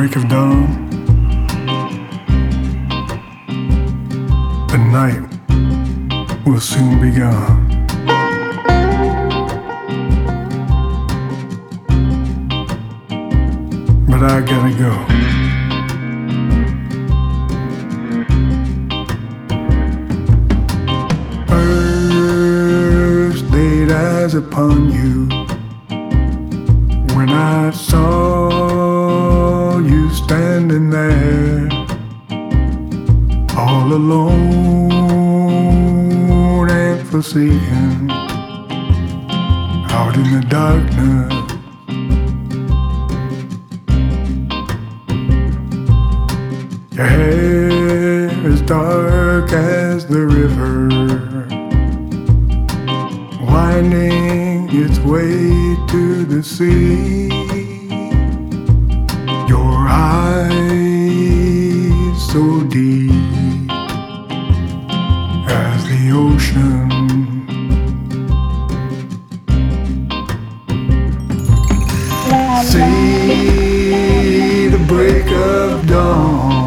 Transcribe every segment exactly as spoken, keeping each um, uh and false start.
break of dawn, the night will soon be gone. But I gotta go. First laid eyes upon you, when I saw you standing there, all alone and forsaken, out in the darkness. Your hair as dark as the river, winding its way to the sea. Your eyes so deep as the ocean. See the break of dawn,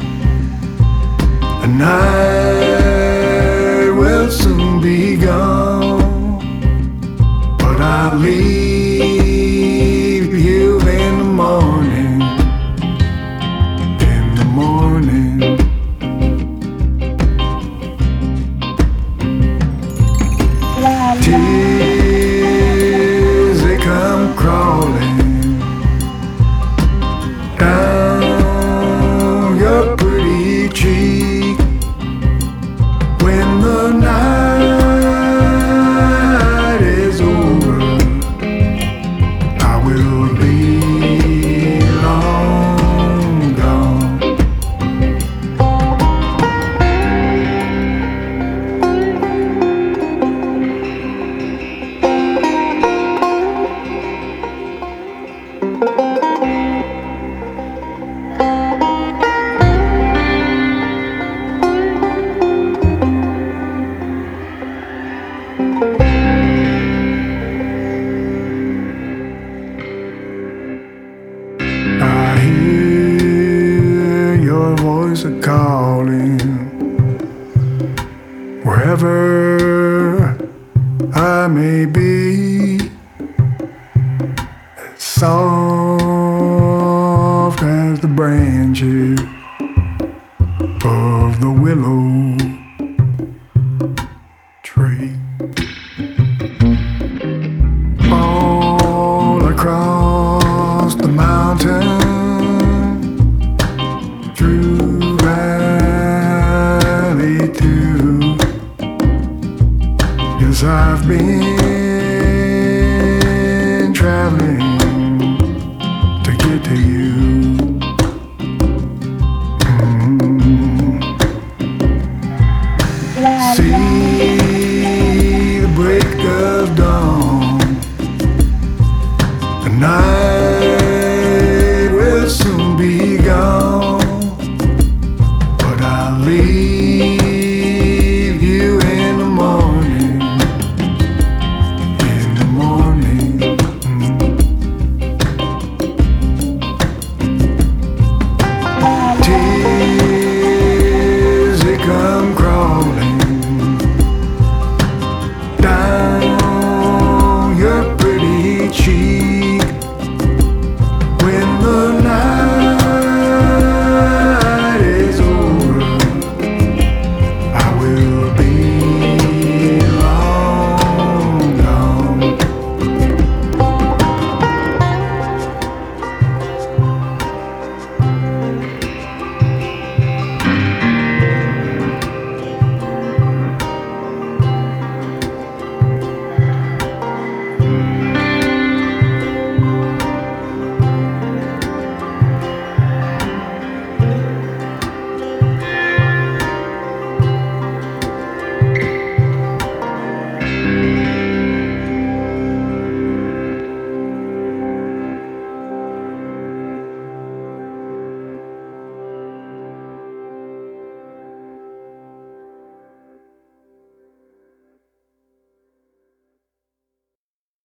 the night will soon be gone, but I'll leave you in the morning, in the morning. Tears, they come crawling down your pretty cheek when the night is over. I will be long gone. I hear your voice a-calling, wherever I may be, as soft as the branches of the willow tree. All across the mountain, through valley too. Yes, I've been traveling to get to you. Mm. See the break of dawn, the night will soon be gone, but I'll leave you in the morning, in the morning. Mm. Tears, they come